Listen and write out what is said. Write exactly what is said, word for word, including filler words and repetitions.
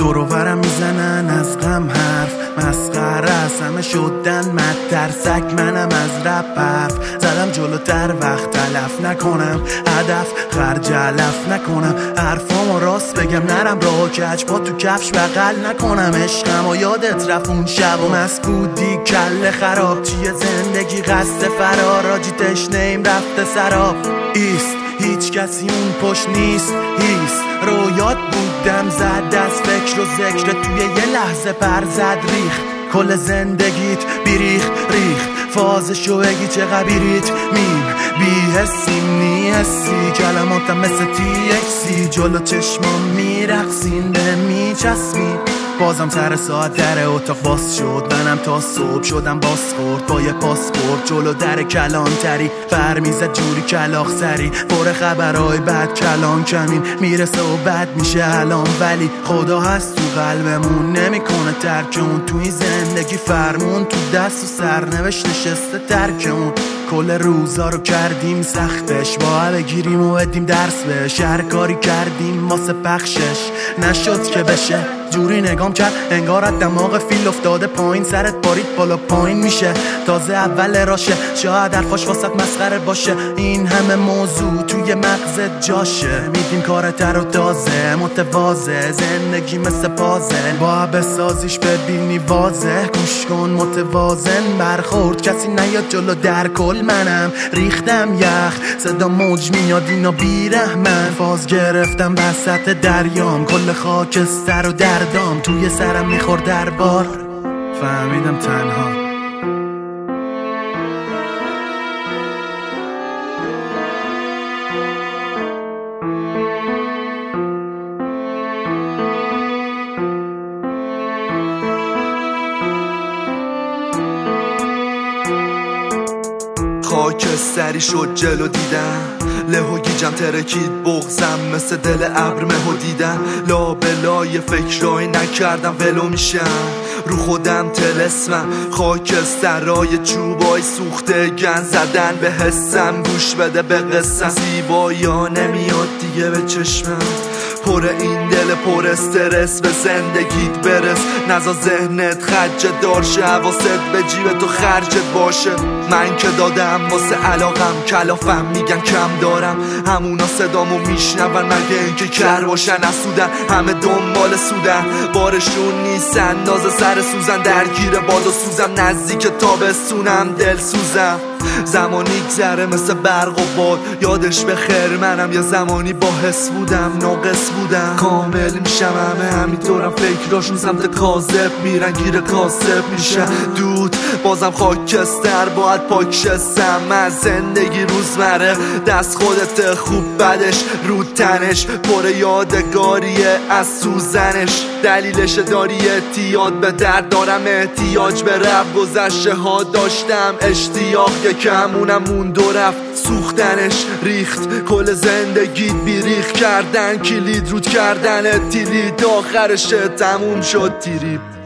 دوروبرم میزنن از غم حرف، مسخره است همه شدن مد ترسک، منم از رپ حرف زدم جلوتر، وقت تلف نکنم، هدف خرج علف نکنم، حرفامو راست بگم نرم راه و کج پا تو کفش بغل نکنم، عشقم و یادت رفت اون شب و مست بودی کل خراب، چیه زندگی قصد فرار، راجی تشنه ایم رفته سراب، ایست هیچ کسی اون پشت نیست، هیست رویات بودم زد از فکر و ذکر، توی یه لحظه پر زد ریخت کل زندگیت بیریخ ریخ، فازشو بگی چقدر بیریت میم بی حسی نی حسی، کلماتم مثل تی اکسی جلو چشمام میرقصین به میچسبین، بازم سر ساعت در اتاق باز شد، منم تا صبح شدم باز خورد با یه پاسپورت جلو در کلانتری، فرمیزه جوری کلاخ سری پر خبرهای بد کلان کمین میرسه و بد میشه الان، ولی خدا هست تو قلبمون نمیکنه ترک اون، تو این زندگی فرمون تو دست و سرنوشت نشسته ترک اون، کل روزا رو کردیم سختش با بگیریم و بدیم درس بهش، هر کاری کردیم واسه پخشش نشد که بشه، جوری نگام کرد انگار از دماغ فیل افتاده پایین، سرت بارید بالا پایین میشه تازه اول راشه، شاید حرفاش واسط مسخره باشه، این همه موضوع توی مغزت جاشه، میدیم کارت رو تازه متواضع، زندگی مثل پازل با بسازیش ببینی واضح، گوش کن متوازن برخورد، کسی نیاد جلو در کل منم ریختم یخ، صدا موج میاد اینا بیرحمن، فاز گرفتم وسط دریام، کل خاکستر و دردام توی سرم میخورد در بار، فهمیدم تنها خاکستری شد جلو دیدم، له و گیجم ترکید بغزم مثل دل ابر مهو دیدم، لابلای فکرایی نکردم ولو میشم، رو خودم تلسمم خاکسترای چوبای سوخته گن زدن به حسم، گوش بده به قصم زیبایا نمیاد دیگه به چشمم، پر این دل پر استرس به زندگیت برس، نزا ذهنت خجت دارشه، حواست به جیب تو خرجت باشه، من که دادم واسه علاقم کلافم میگن کم دارم، همونا صدامو میشنون مگه اینکه کر باشن نسودن، همه دنبال سودن بارشون نیست اندازه سر سوزن، درگیر باد و سوزم نزدیک تابستونم دل سوزم، زمانی گذره مثل برق و باد، یادش به خیر منم یه زمانی با حس بودم ناقص بودم، کامل میشم همه همینطورم فکراشون سمت کاذب میرن گیر کاسب میشن دود، بازم خاکستر باید پاک شستم از زندگی روزمره، دست خودت خوب بدش رو تنش پر یادگاریه از سوزنش، دلیلش داری احتیاط به درد دارم، احتیاج به رب گذشته ها داشتم، اشتیاق یکمونم موند و رفت سوختنش، ریخت کل زندگیت بیریخ کردن، کلید رود کردن تیلید آخرش تموم شد تیریب.